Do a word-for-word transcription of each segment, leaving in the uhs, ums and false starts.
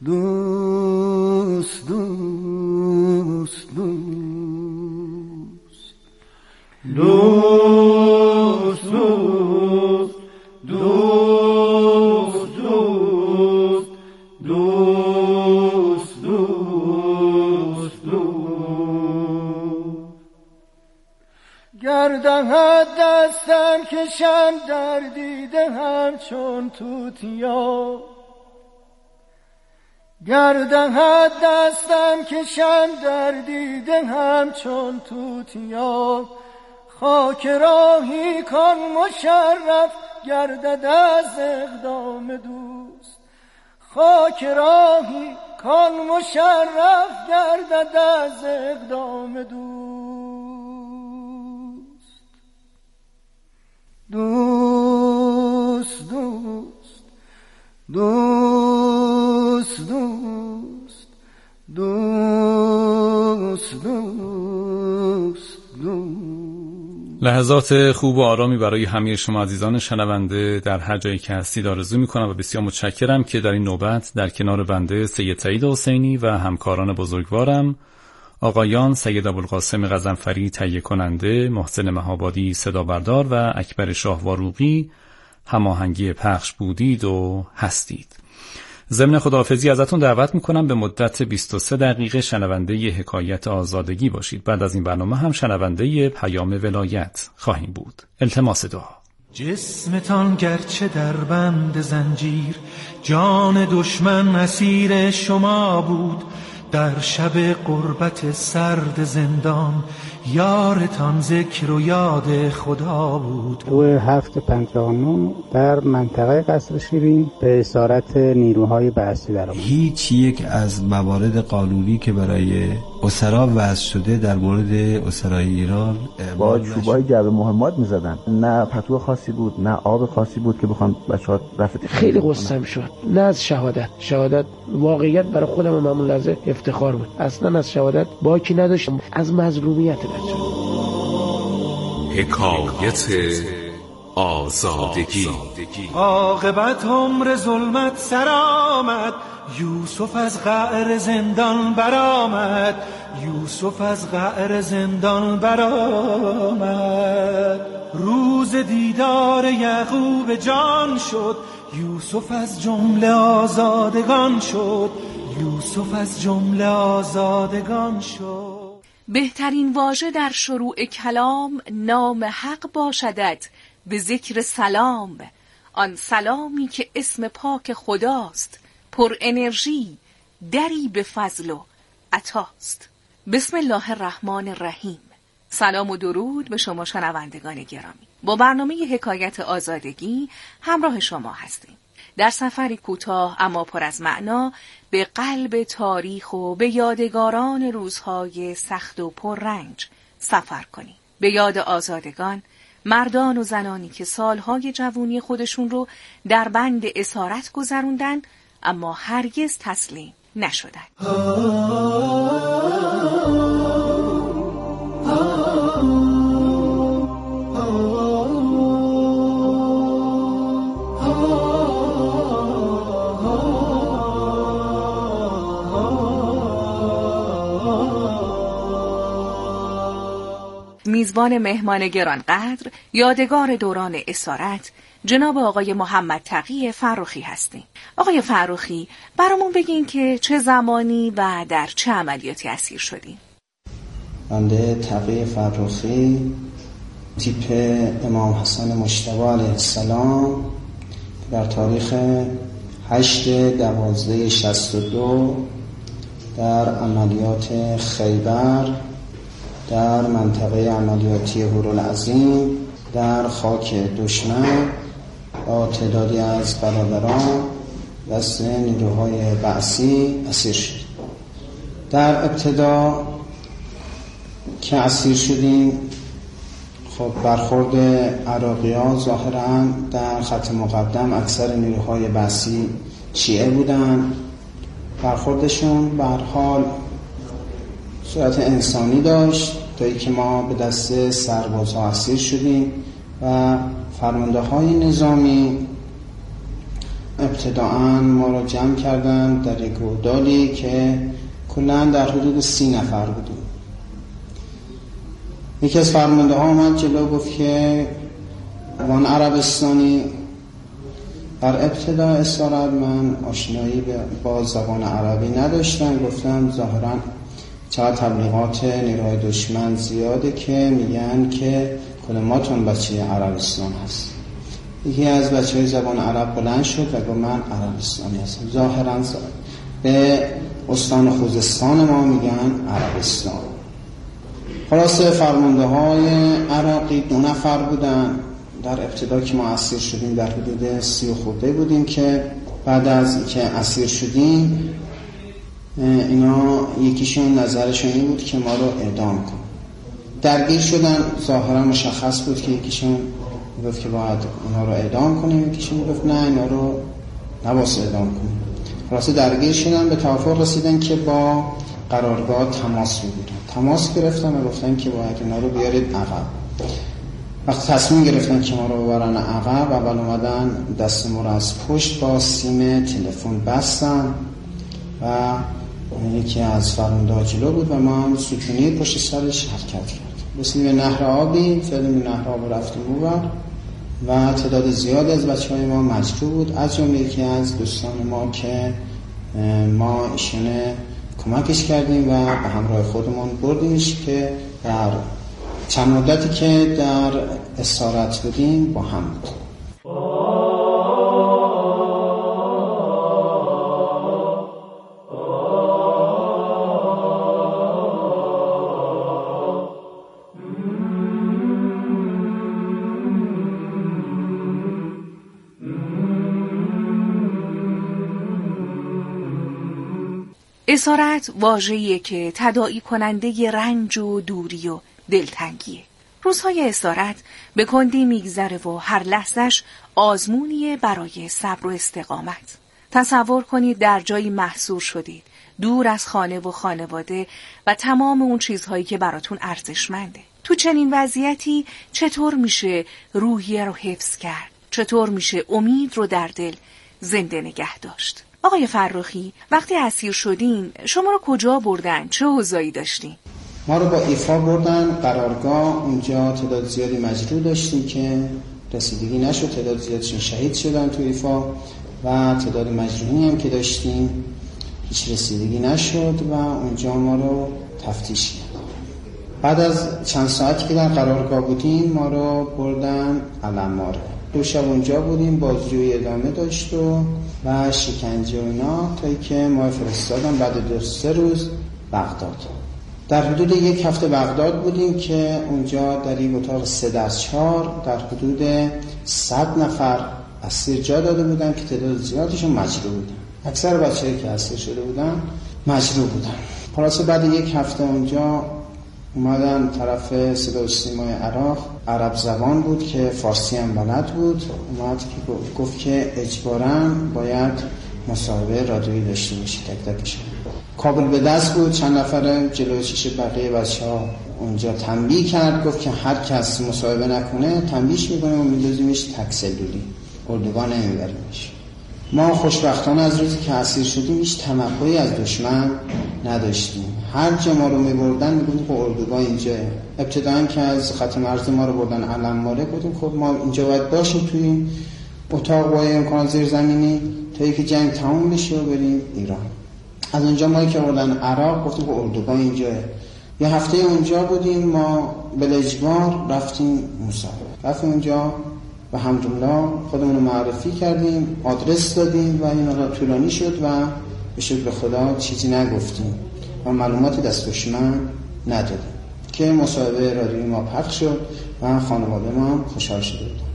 دوست دوست دوست دوست دوست دوست دوست دوست دوست دوست گردهت دستم کشم در دیده همچون توتیا گردهت دستم کشم در دیده همچون توتیا خاک راهی کن مشرف گردد از اقدام دوست خاک راهی کن مشرف گردد از اقدام دوست دوست دوست دوست دوست دوست دوست دوست لحظات خوب و آرامی برای همه شما عزیزان شنونده در هر جایی که هستید آرزو می‌کنم و بسیار متشکرم که در این نوبت در کنار بنده سید سعید حسینی و همکاران بزرگوارم آقایان سید ابوالقاسم غضنفری تهیه کننده، محسن مهابادی صدا بردار و اکبر شاه واروقی هماهنگی پخش بودید و هستید. ضمن خداحافظی ازتون دعوت میکنم به مدت بیست و سه دقیقه شنونده ی حکایت آزادگی باشید. بعد از این برنامه هم شنونده ی پیام ولایت خواهیم بود. التماس دعا. جسمتان گرچه در بند زنجیر جان دشمن اسیر شما بود در شب غربت سرد زندان یارتان ذکر و یاد خدا بود. تو هفت پنجاه و نه در منطقه قصر شیرین به اسارت نیروهای بعثی در آمد. هیچ یک از موارد قانونی که برای اسرا وضع شده در مورد اسرای ایران با چوبای جعبه مهمات می‌زدن. نه پتو خاصی بود نه آب خاصی بود که بخوام بچه‌ها رفت. خیلی قصه‌ام شد. نه از شهادت. شهادت واقعیت برای خودم و مامون لحظه افتخار بود. اصلا از شهادت باکی نداشتم. از مظلومیت بچه‌ها. حکایت آزادگی. عاقبت عمر ظلمت سر آمد یوسف از قعر زندان برآمد یوسف از قعر زندان برآمد روز دیدار یعقوب جان شد یوسف از جمله آزادگان شد یوسف از جمله آزادگان شد. بهترین واژه در شروع کلام نام حق باشدت به ذکر سلام، آن سلامی که اسم پاک خداست، پر انرژی، دری به فضل و عطاست. بسم الله الرحمن الرحیم. سلام و درود به شما شنوندگان گرامی. با برنامه حکایت آزادگی همراه شما هستیم. در سفری کوتاه اما پر از معنا به قلب تاریخ و به یادگاران روزهای سخت و پررنج سفر کنیم. به یاد آزادگان، مردان و زنانی که سالهای جوانی خودشون رو در بند اسارت گذروندن اما هرگز تسلیم نشدن. میزبان مهمان گرانقدر یادگار دوران اسارت جناب آقای محمد تقی فرخی هستیم. آقای فرخی برامون بگین که چه زمانی و در چه عملیاتی اسیر شدین؟ بنده تقی فرخی تیپ امام حسن مجتبی علیه السلام در تاریخ هشت دوازده شصت و دو در عملیات خیبر در منطقه عملیاتی هورالعظیم در خاک دشمن با تعدادی از برادران دست نیروهای بعثی اسیر شد. در ابتدا که اسیر شدیم خب برخورد عراقی‌ها ظاهراً در خط مقدم اکثر نیروهای بعثی شیعه بودن. برخوردشون به هر حال صورت انسانی داشت تا اینکه ما به دست سربازها اسیر شدیم و فرمانده های نظامی ابتداعاً ما رو جمع کردن در یک گودالی که کلاً در حدود سی نفر بودیم. یکی از فرمانده ها اومد جلو گفت که وان عربستانی. در ابتدا اسارت من آشنایی با زبان عربی نداشتم. گفتم ظاهراً چقدر تبلیغات نیروهای دشمن زیاده که میگن که کلماتون بچه عربستان هست. یکی از بچه های زبان عرب بلند شد و گفت من عربستانی هستم. ظاهراً به استان خوزستان ما میگن عربستان. خلاصه فرمانده های عراقی دو نفر بودن. در ابتدا که ما اسیر شدیم در حدود سی و خورده بودیم که بعد از اینکه اسیر شدیم اینا یکیشون نظرشون این بود که ما رو اعدام کن. درگیر شدن. ظاهرا مشخص بود که یکیشون گفت که باید اینا رو اعدام کنیم، یکیشون گفت نه اینا رو نباید اعدام کنیم. خلاصه درگیر شدن، به توافق رسیدن که با قرارگاه تماس بگیرن. تماس گرفتن و گفتن که باید اینا رو بیارید عقب. وقتی تصمیم گرفتن که ما رو ببرن عقب، اول اومدن دست ما رو از پشت با سیم تلفن بستن و یکی از فرمانده‌ها جلو بود و ما هم ستونی پشت سرش حرکت کرد. رسیدیم به نهر آبی، فعلا به نهر آب رفتیم اونور و تعداد زیادی از بچه‌های ما مجروح بود، از جمله یکی از دوستان ما که ما ایشون کمکش کردیم و به همراه خودمون بردیمش که در چند مدتی که در اسارت بودیم با هم بود. اسارت واژه‌ایه که تداعی کننده رنج و دوری و دلتنگیه. روزهای اسارت به کندی میگذره و هر لحظهش آزمونیه برای صبر و استقامت. تصور کنید در جایی محصور شدید، دور از خانه و خانواده و تمام اون چیزهایی که براتون ارزشمنده. تو چنین وضعیتی چطور میشه روحیه رو حفظ کرد؟ چطور میشه امید رو در دل زنده نگه داشت؟ آقای فرخی، وقتی اسیر شدین شما رو کجا بردن؟ چه اوضاعی داشتین؟ ما رو با ایفا بردن قرارگاه. اونجا تعداد زیادی مجروح داشتیم که رسیدگی نشد، تعداد زیادشون شهید شدن تو ایفا و تعداد مجروحی هم که داشتیم هیچ رسیدگی نشد و اونجا ما رو تفتیش کرد. بعد از چند ساعتی که در قرارگاه بودیم ما رو بردن علم‌ماره. دو شب اونجا بودیم، بازجویی ادامه داشت و و شکنجه و اینا تا اینکه ما فرستادن بعد دو سه روز بغداد. در حدود یک هفته بغداد بودیم که اونجا در یک اتاق سه در چهار در حدود صد نفر اسیر جا داده بودن که تعداد زیادشون مجروح بودن. اکثر بچه‌ای که اسیر شده بودن مجروح بودن. خلاصه بعد یک هفته اونجا اومدن طرف صدا و سیمای عراق، عرب زبان بود که فارسی هم بلد بود، اومد که گفت که اجباراً باید مصاحبه رادیویی داشته باشی تک تکشون. کابل به دست بود، چند نفر جلوی چش بقیه بچه‌ها اونجا تنبیه کرد، گفت که هر کس مصاحبه نکنه تنبیهش می‌کنیم و می‌دازیمش تک سلولی، اردوگاه نمیبریمش. ما خوشبختانه از روزی که اسیر شدیم هیچ توقعی از دشمن نداشتیم. هر جا ما رو می‌بردن می‌گفتیم خب اردوگاه اینجا. ابتداً که از خط مرزی ما رو بردن علم‌ماره، گفتیم خب ما اینجا باید باشیم توی این اتاق با امکان زیرزمینی تا اینکه جنگ تموم بشه و بریم ایران. از اونجا ما که بردن عراق گفتیم خب اردوگاه اینجا. یه هفته اونجا بودیم، ما به اجبار رفتیم مصاحبه. رفتیم اونجا و الحمدلله خودمون رو معرفی کردیم، آدرس دادیم و این را طولانی شد و به شکر خدا چیزی نگفتیم و معلومات دست دشمن ندادیم که مصاحبه رادیویی ما پخش شد و خانواده ما هم خوشحال شده بود.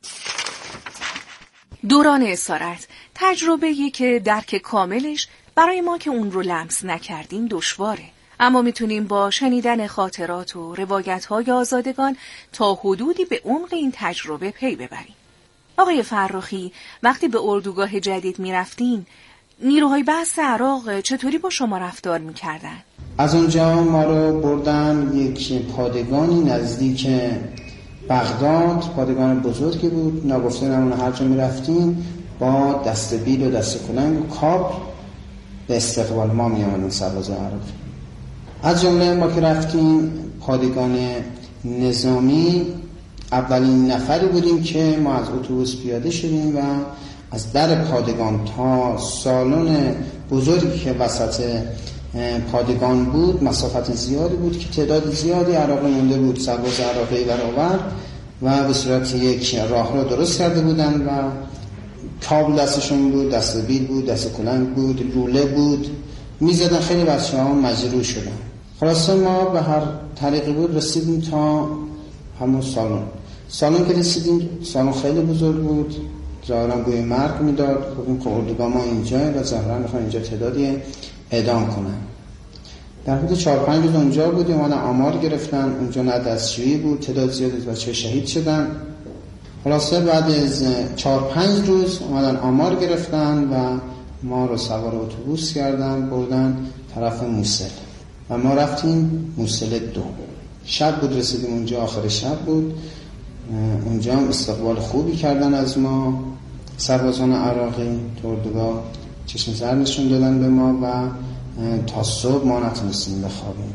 دوران اسارت تجربه‌ای که درک کاملش برای ما که اون رو لمس نکردیم دشواره، اما میتونیم با شنیدن خاطرات و روایت‌های آزادگان تا حدودی به عمق این تجربه پی ببریم. آقای فرخی، وقتی به اردوگاه جدید میرفتین، نیروهای بحث عراق چطوری با شما رفتار میکردن؟ از اونجا ما رو بردن یک پادگانی نزدیک بغداد، پادگان بزرگی بود، ناگفته نمونه هر جا میرفتیم با دست بیل و دست کلنگ و کاب به استقبال ما می آمدن سربازان عراقی. از جمله ما که رفتیم پادگان نظامی، اولین نفری بودیم که ما از اتوبوس پیاده شدیم و از در پادگان تا سالن بزرگی که وسط پادگان بود مسافت زیادی بود که تعداد زیادی عراقی مونده بود، سرباز عراقی برآورد و به صورت یک راه رو درست کرده بودن و کابل دستشون بود، دست بیل بود، دست کلنگ بود، لوله بود، میزدن. خیلی بچه ها مجروح شدن. خلاصه ما به هر طریقی بود رسیدیم تا همون سالن. سالن که رسیدیم، سالن خیلی بزرگ بود، ظاهرا گوی مرگ میداد. گفتیم که اردوگاه ما اینجا و ظاهرا میخوان اینجا تعدادی اعدام کنن. در حدود چهار پنج روز اونجا بودیم، اومدن آمار گرفتن. اونجا نه دستشویی بود، تعداد زیادی بچه شهید شدن. خلاصه بعد از چهار پنج روز اومدن آمار گرفتن و ما رو سوار اتوبوس کردن بردن طرف موصل و ما رفتیم موصل دو. شب بود رسیدیم اونجا، آخر شب بود. اونجا هم استقبال خوبی کردن از ما سربازان عراقی. تو اردوگاه چشم زرد نشون دادن به ما و تا صبح ما نتونستیم بخوابیم.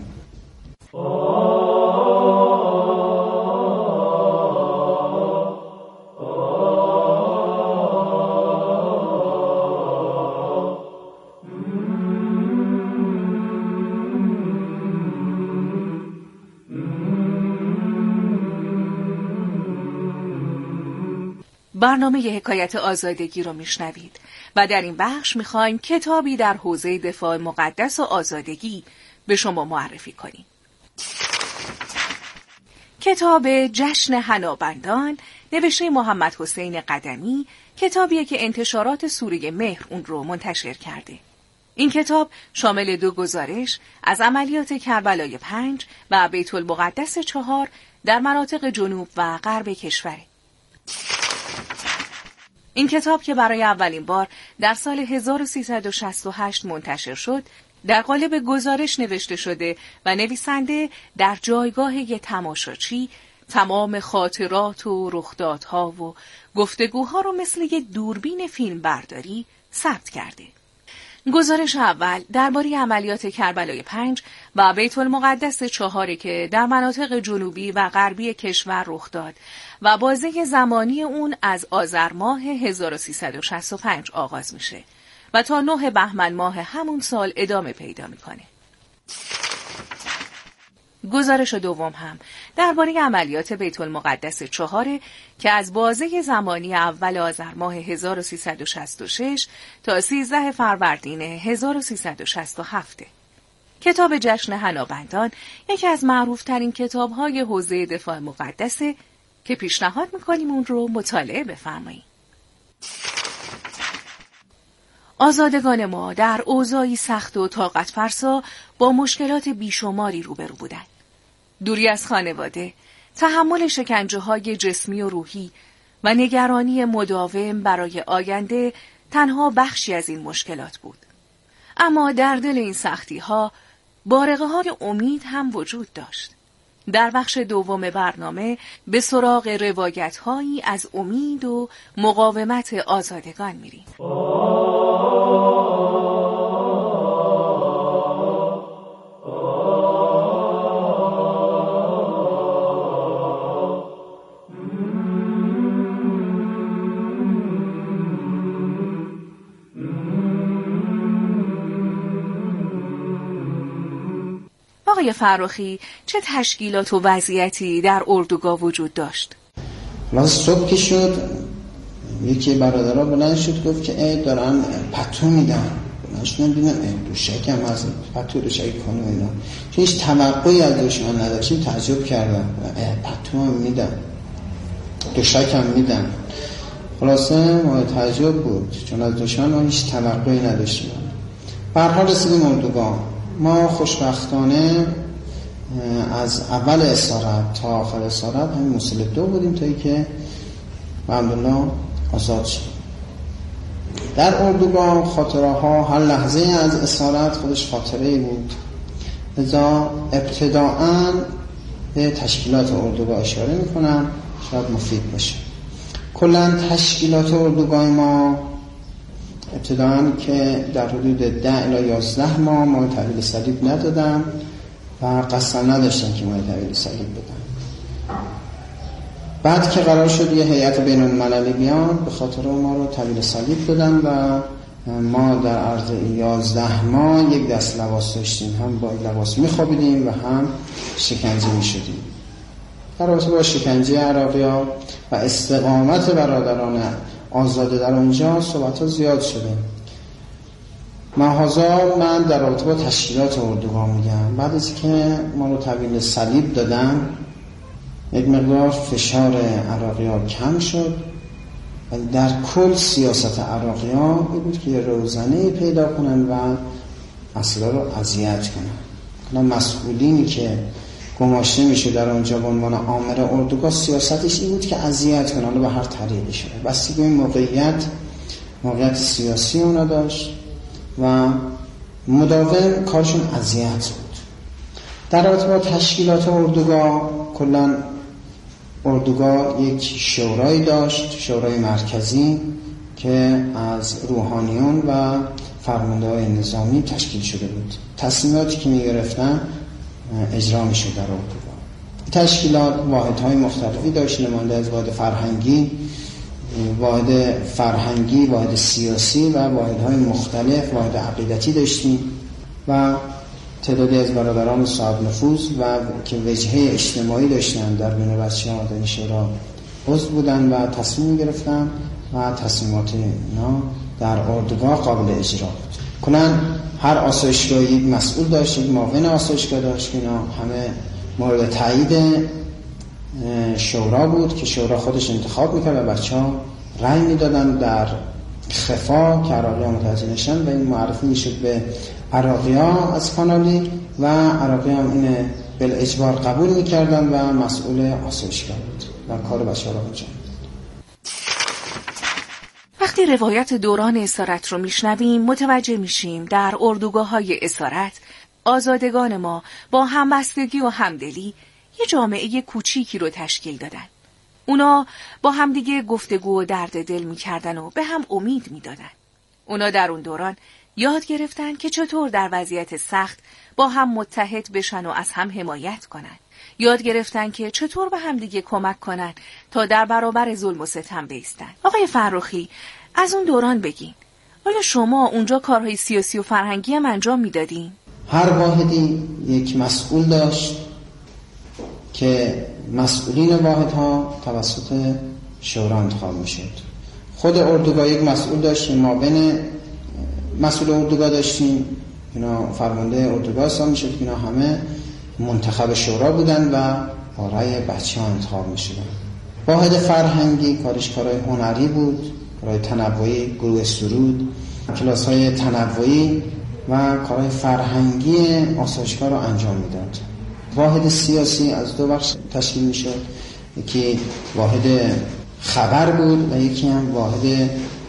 برنامه حکایت آزادگی رو میشنوید و در این بخش میخوایم کتابی در حوزه دفاع مقدس و آزادگی به شما معرفی کنیم. کتاب جشن حنابندان نوشته محمد حسین قدمی، کتابیه که انتشارات سوره مهر اون رو منتشر کرده. این کتاب شامل دو گزارش از عملیات کربلای پنج و بیت المقدس چهار در مناطق جنوب و غرب کشوره. این کتاب که برای اولین بار در سال هزار و سیصد و شصت و هشت منتشر شد، در قالب گزارش نوشته شده و نویسنده در جایگاه یک تماشاچی تمام خاطرات و رخدادها و گفتگوها رو مثل یک دوربین فیلم برداری ثبت کرده. گزارش اول درباره عملیات کربلای پنج و بیت المقدس چهاری که در مناطق جنوبی و غربی کشور رخ داد و بازه زمانی اون از آذر ماه هزار و سیصد و شصت و پنج آغاز میشه و تا نه بهمن ماه همون سال ادامه پیدا میکنه. گزارش دوم هم درباره عملیات بیت المقدس چهاره که از بازه زمانی اول آذر ماه هزار و سیصد و شصت و شش تا سیزده فروردین هزار و سیصد و شصت و هفت. کتاب جشن حنابندان یکی از معروفترین کتاب‌های حوزه دفاع مقدسه که پیشنهاد می‌کنیم اون رو مطالعه بفرمایید. آزادگان ما در اوضاعی سخت و طاقت فرسا با مشکلات بیشماری روبرو بودند. دوری از خانواده، تحمل شکنجه‌های جسمی و روحی و نگرانی مداوم برای آینده تنها بخشی از این مشکلات بود. اما در دل این سختی‌ها بارقه‌های امید هم وجود داشت. در بخش دوم برنامه به سراغ روایت‌هایی از امید و مقاومت آزادگان میریم. آقای فرخی، چه تشکیلات و وضعیتی در اردوگاه وجود داشت؟ من صبح که شد یکی برادرها بلند شد گفت که ای دارن پتو میدن. نشنم دیدم ای دوشک هم از پتو دوشک کنه اینا، چون هیچ توقعی از دشمن نداشتیم. تعجب کردم ای پتو هم میدن، دوشک هم میدن. خلاصه ما تعجب بود چون از دشمن ما هیچ توقعی نداشتیم. به هر حال رسیدیم اردوگاه. ما خوشبختانه از اول اسارت تا آخر اسارت همین موصل دو بودیم تا ای که الحمدلله آزاد شد. در اردوگاه خاطره ها هر لحظه از اسارت خودش خاطره ای بود. لذا ابتداءً به تشکیلات اردوگاه اشاره میکنم، شاید مفید باشه. کلاً تشکیلات اردوگاه ما ابتداً که در حدود ده الی یازده ماه ما تحویل صلیب ندادم و قصد نداشتن که ما تحویل صلیب بدن. بعد که قرار شد یه هیئت بین‌المللی بیاد، به خاطر ما رو تحویل صلیب دادن و ما در عرض یازده ماه یک دست لباس داشتیم، هم با لباس میخوابیدیم و هم شکنجه میشدیم. در رابطه با شکنجه عراقی‌ها و استقامت برادران آزاده در اونجا صحبت ها زیاد شده. محاذا من در رابطه با تشکیلات اردوگاه میگم، بعد از که ما رو تحویل صلیب دادن یک مقدار فشار عراقی‌ها کم شد و در کل سیاست عراقی‌ها بود که روزنه پیدا کنن و اصلا رو اذیت کنن. مسئولینی که گماشته میشه در اونجا به عنوان آمر اردوگاه، سیاستش این بود که اذیت کنن به هر طریقی شده. بس این موقعیت موقعیت سیاسی اونا داشت و مداوم کارشون اذیت بود. در رابطه با تشکیلات اردوگاه، کلا اردوگاه یک شورایی داشت، شورای مرکزی که از روحانیون و فرمانده‌های نظامی تشکیل شده بود. تصمیماتی که می‌گرفتن اجرا می‌شد در اردوگاه. تشکیلات واحدهای مختلفی داشت، نماینده از واحد فرهنگی، واحد فرهنگی، واحد سیاسی و واحدهای مختلف، واحد عقیدتی داشتیم و تعدادی از برادران صاحب نفوذ و که وجهه اجتماعی داشتن در بین بچه‌ها در این شورا عضو بودن و تصمیم گرفتن و تصمیمات اینا در اردوگاه قابل اجرا بود. کنن هر آسایشگاهی مسئول داشت، یک معاون آسایشگاه داشت که اینا همه مورد تایید شورا بود که شورا خودش انتخاب میکرد و بچه‌ها رأی میدادن در خفا که عراقی‌ها متوجه نشن و این معرفی میشد به عراقی‌ها از کانالی و عراقی‌ها هم اینه بالاجبار قبول میکردن و مسئول آسایشگاه بود و کار بچه‌ها را انجام میداد. وقتی روایت دوران اسارت رو میشنویم متوجه میشیم در اردوگاه‌های اسارت آزادگان ما با همبستگی و همدلی یه جامعه کوچیکی رو تشکیل دادن. اونا با همدیگه گفتگو و درد دل میکردن و به هم امید میدادن. اونا در اون دوران یاد گرفتن که چطور در وضعیت سخت با هم متحد بشن و از هم حمایت کنن. یاد گرفتن که چطور به همدیگه کمک کنن تا در برابر ظلم و ستم بایستن. آقای فرخی، از اون دوران بگین. آیا شما اونجا کارهای سیاسی و فرهنگی هم انجام میدادین؟ هر واحدی یک مسئول داشت که مسئولین واحدها توسط شورا انتخاب میشد. خود اردوگاه یک مسئول داشتیم، ما بین مسئول اردوگاه داشتیم، اینا فرمانده اردوگاه حساب میشد که اینا همه منتخب شورا بودن و با رأی بچه‌ها انتخاب میشدن. واحد فرهنگی کارش کارهای هنری بود، کارهای تنوعی، گروه سرود، کلاس‌های تنوعی و کارهای فرهنگی آسایشگاه رو انجام میداد. واحد سیاسی از دو بخش تشکیل میشد، یکی واحد خبر بود و یکی هم واحد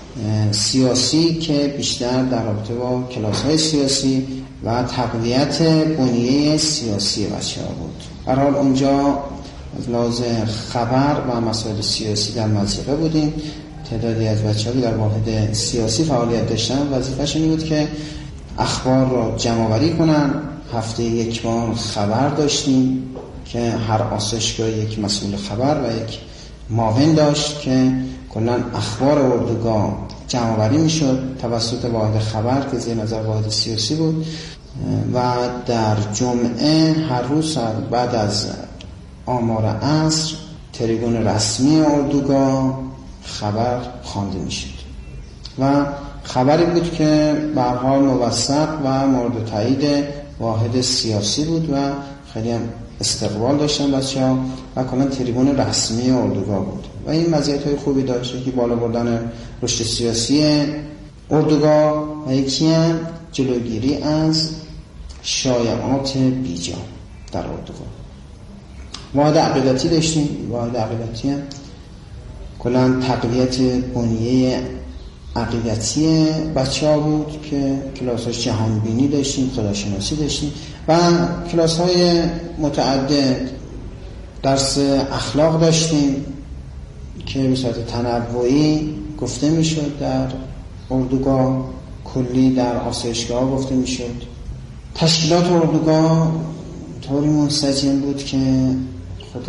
سیاسی که بیشتر در رابطه با کلاس‌های سیاسی و تقویت بنیه سیاسی بچه‌ها بود. به هر حال اونجا از لحاظ خبر و مسائل سیاسی در مضیقه بودیم. تعدادی از بچه‌ها در واحد سیاسی فعالیت داشتن، وظیفه‌شون این بود که اخبار رو جمع‌آوری کنن. هفته یک بار خبر داشتیم که هر آسایشگاه یک مسئول خبر و یک معاون داشت که کلاً اخبار اردوگاه جمع‌آوری میشد توسط واحد خبر که زیر نظر واحد سیاسی بود و در جمعه هر روز بعد از آمار عصر تریبون رسمی اردوگاه خبر خوانده میشد و خبری بود که به هر حال موثق و مورد تایید واحد سیاسی بود و خیلی هم استقبال داشتن بچه‌ها و کلا تریبون رسمی اردوگاه بود و این مزیت‌های خوبی داشت که بالا بردن رشد سیاسی اردوگاه و یکی هم جلوگیری از شایعات بیجا در اردوگاه. واحد عقیدتی داشتیم. واحد عقیدتی هم کلا تقویت بنیه عقیدتی بچه‌ها بود که کلاس‌های جهانبینی داشتیم، خداشناسی داشتیم و کلاس‌های متعدد. درس اخلاق داشتیم که به صورت تنوعی گفته میشد در اردوگاه کلی در آسایشگاه گفته میشد. تشکیلات اردوگاه طوری منسجم بود که خود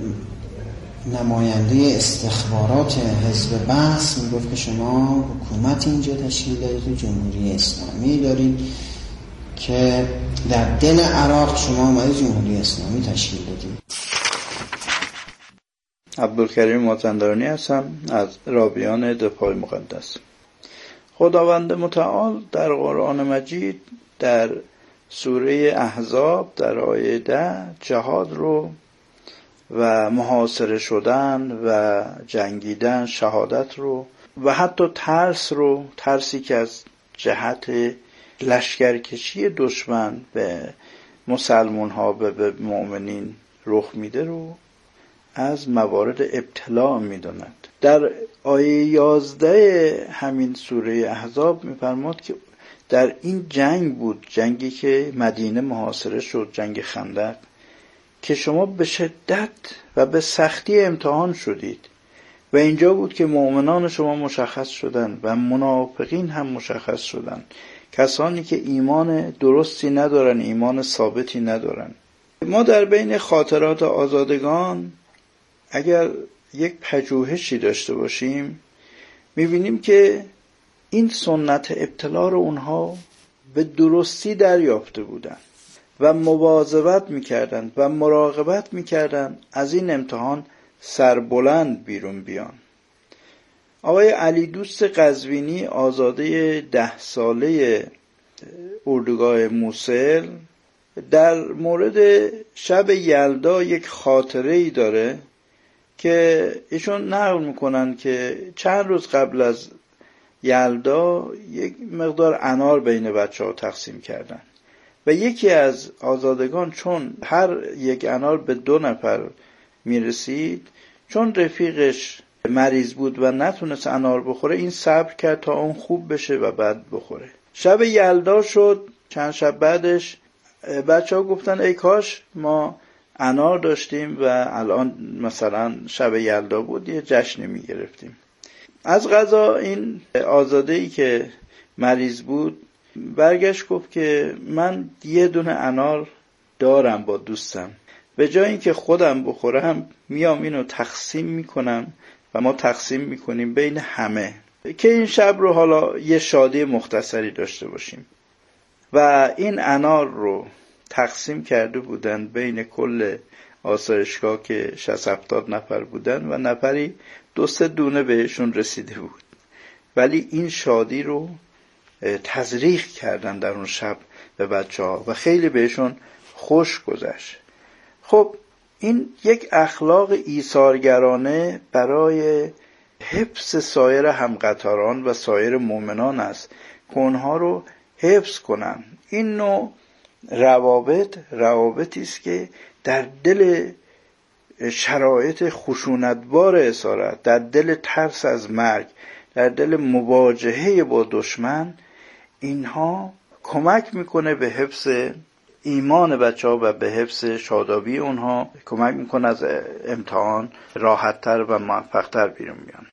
نماینده استخبارات حزب بعث میگفت که شما حکومت اینجا تشکیل دارید و جمهوری اسلامی دارید که در دل عراق شما اومدید جمهوری اسلامی تشکیل دادید. عبدالکریم مازندرانی هستم از رابیان دفاع مقدس. خداوند متعال در قرآن مجید در سوره احزاب در آیه ده جهاد رو و محاصره شدن و جنگیدن، شهادت رو و حتی ترس رو، ترسی که از جهت لشکرکشی دشمن به مسلمان ها به مؤمنین رخ میده رو از موارد ابتلاء میداند. در آیه یازده همین سوره احزاب میفرماد که در این جنگ بود، جنگی که مدینه محاصره شد، جنگ خندق، که شما به شدت و به سختی امتحان شدید و اینجا بود که مؤمنان شما مشخص شدند و منافقین هم مشخص شدند، کسانی که ایمان درستی ندارن، ایمان ثابتی ندارن. ما در بین خاطرات آزادگان اگر یک پژوهشی داشته باشیم میبینیم که این سنت ابتلا رو اونها به درستی دریافته بودن و مواظبت میکردن و مراقبت میکردن از این امتحان سربلند بیرون بیان. آقای علی دوست قزوینی، آزاده ده ساله اردوگاه موصل، در مورد شب یلدا یک خاطره ای داره که ایشون نقل میکنن که چند روز قبل از یلدا یک مقدار انار بین بچه ها تقسیم کردن و یکی از آزادگان چون هر یک انار به دو نفر میرسید، چون رفیقش مریض بود و نتونست انار بخوره، این صبر کرد تا اون خوب بشه و بعد بخوره. شب یلدا شد، چند شب بعدش بچه ها گفتن ای کاش ما انار داشتیم و الان مثلا شب یلدا بود یه جشنی میگرفتیم. از قضا این آزاده‌ای که مریض بود برگشت گفت که من یه دونه انار دارم با دوستم، به جای اینکه خودم بخورم میام اینو تقسیم میکنم و ما تقسیم میکنیم بین همه که این شب رو حالا یه شادی مختصری داشته باشیم. و این انار رو تقسیم کرده بودن بین کل آسایشگاه که شصت هفتاد نفر بودن و نفری دو سه دونه بهشون رسیده بود، ولی این شادی رو تزریق کردن در اون شب به بچه ها و خیلی بهشون خوش گذشت. خب این یک اخلاق ایثارگرانه برای حفظ سایر همقطاران و سایر مؤمنان است که اونها رو حفظ کنن. این نوع روابط روابطی است که در دل شرایط خشونتبار اسارت، در دل ترس از مرگ، در دل مواجهه با دشمن، اینها کمک میکنه به حفظ ایمان بچه ها و به حفظ شادابی اونها، کمک میکنه از امتحان راحتتر و موفقتر بیرون بیان.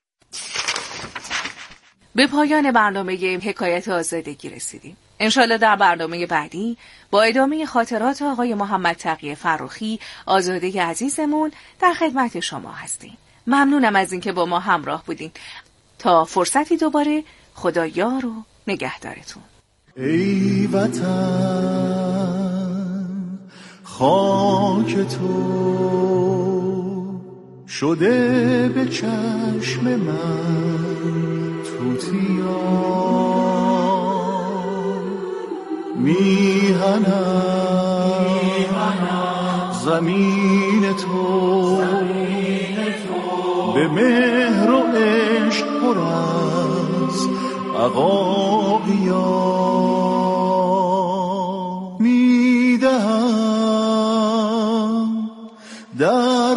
به پایان برنامه حکایت آزادگی رسیدیم. انشالله در برنامه بعدی با ادامه خاطرات آقای محمد تقی فرخی، آزاده عزیزمون، در خدمت شما هستیم. ممنونم از اینکه با ما همراه بودین. تا فرصتی دوباره، خدا یار و نگهدارتون. ای وطن خاک تو شده به چشم من توتیا، میهنم زمین تو به مهر و عشق پر از عقاقیا، میدهم در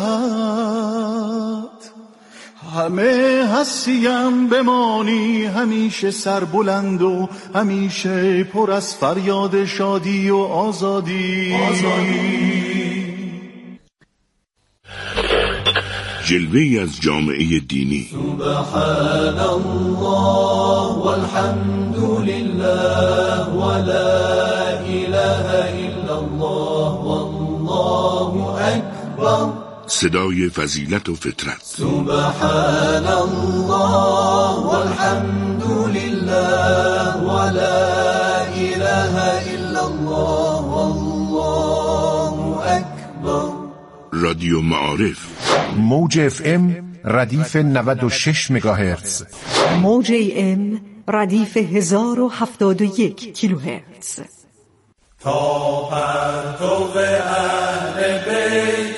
رهت همه هستیم بمانی، همیشه سربلند و همیشه پر از فریاد شادی و آزادی, آزادی. جلوه‌ای از جامعه دینی. سبحان الله والحمد لله ولا اله الا الله والله اکبر. صدای فضیلت و فطرت. سبحان الله والحمد لله ولا اله الا الله والله اکبر. رادیو معارف. موج اف ام ردیف نود و شش مگاهرتز، موج ای ام ردیف هزار و هفتاد و یک کیلوهرتز. تا پرتو اهل بیت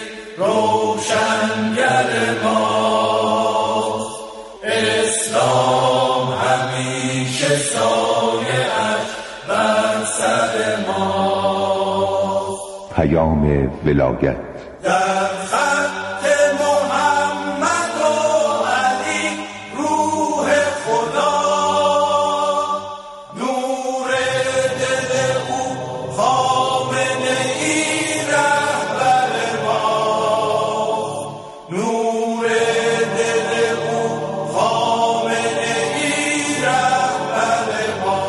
روشنگر ما، اسلام همیشه سایه‌اش بر سر ما. پیام ولایت در خط محمد و علی روح خدا، نور دل او خامنه ای رهبر ما، نور دل او خامنه ای رهبر ما.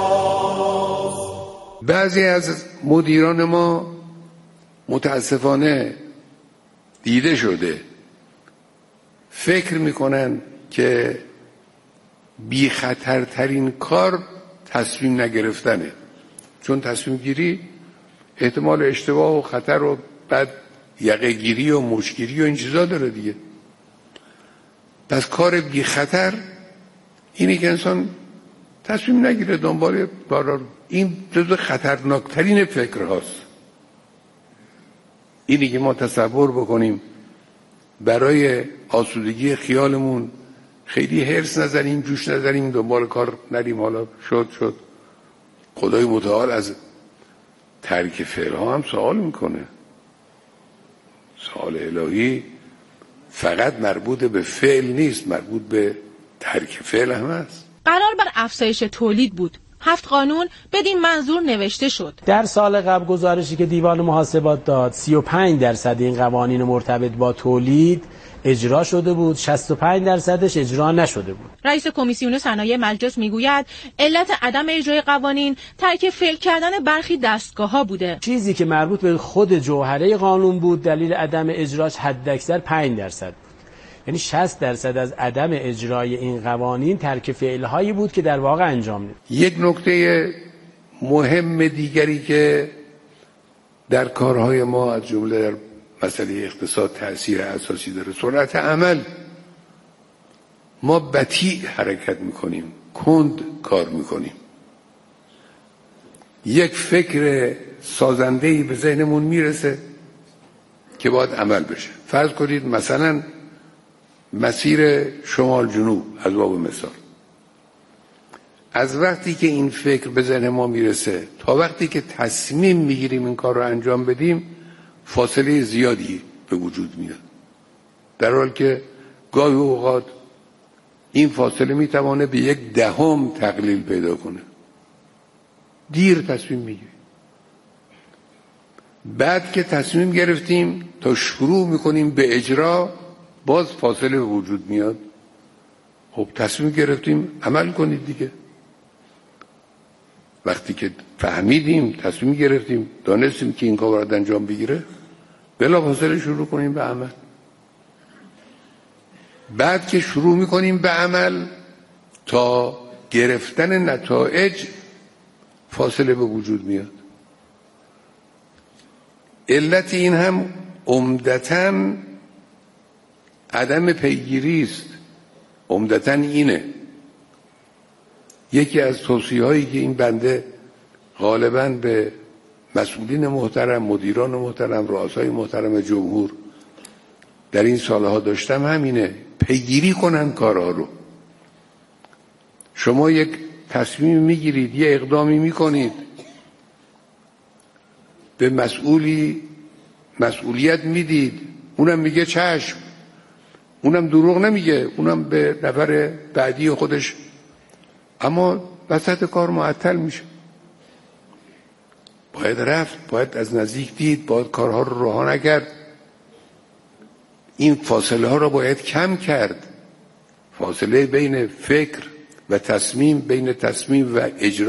بعضی از مدیران ما متاسفانه دیده شده فکر میکنن که بی خطرترین کار تصمیم نگرفتنه، چون تصمیم گیری احتمال اشتباه و خطر و بعد یقه گیری و مشگیری و این چیزا داره دیگه. پس کار بی خطر اینه که انسان تصمیم نگیره دنبال بارا. این جزو خطرناکترین فکر هاست. اینی که ما تصور بکنیم برای آسودگی خیالمون خیلی هرس نزنیم، جوش نزنیم، دنبال کار نریم، حالا شد شد. خدای متعال از ترک فعل ها هم سوال میکنه. سوال الهی فقط مربوط به فعل نیست، مربوط به ترک فعل هم هست. قرار بر افزایش تولید بود. هفت قانون بدین منظور نوشته شد. در سال قبل گزارشی که دیوان محاسبات داد، سی و پنج درصد این قوانین مرتبط با تولید اجرا شده بود، شصت و پنج درصدش اجرا نشده بود. رئیس کمیسیون صنایع مجلس میگوید علت عدم اجرای قوانین ترک فعل کردن برخی دستگاه‌ها بوده. چیزی که مربوط به خود جوهره قانون بود دلیل عدم اجراش حداکثر پنج درصد. یعنی شصت درصد از عدم اجرای این قوانین ترک فعل‌هایی بود که در واقع انجام نداد. یک نکته مهم دیگری که در کارهای ما از جمله در مسئله اقتصاد تأثیر اساسی داره، سرعت عمل. ما بطیء حرکت میکنیم، کند کار میکنیم. یک فکر سازنده‌ای به ذهنمون میرسه که باید عمل بشه. فرض کنید مثلا مسیر شمال جنوب از باب مثال، از وقتی که این فکر به ذهن ما میرسه تا وقتی که تصمیم میگیریم این کار رو انجام بدیم فاصله زیادی به وجود میاد، در حالی که گاهی اوقات این فاصله میتوانه به یک دهم تقلیل پیدا کنه. دیر تصمیم میگیریم. بعد که تصمیم گرفتیم تا شروع میکنیم به اجرا باز فاصله به وجود میاد. خب تصمیم گرفتیم عمل کنید دیگه. وقتی که فهمیدیم، تصمیم گرفتیم، دانستیم که این کار باید انجام بگیره، بلا فاصله شروع کنیم به عمل. بعد که شروع میکنیم به عمل تا گرفتن نتایج فاصله به وجود میاد. علت این هم عمدتاً عدم پیگیری است. عمدتاً اینه. یکی از توصیه هایی که این بنده غالباً به مسئولین محترم، مدیران محترم، رؤسای محترم جمهور در این سالها داشتم همینه، پیگیری کنن کارها رو. شما یک تصمیم میگیرید، یه اقدامی میکنید، به مسئولی مسئولیت میدید، اونم میگه چشم، اونم دروغ نمیگه، اونم به نفر بعدی خودش، اما وسط کار معطل میشه. باید رفت، باید از نزدیک دید، باید کارها رو رها نکرد. این فاصله ها را باید کم کرد. فاصله بین فکر و تصمیم، بین تصمیم و اجرا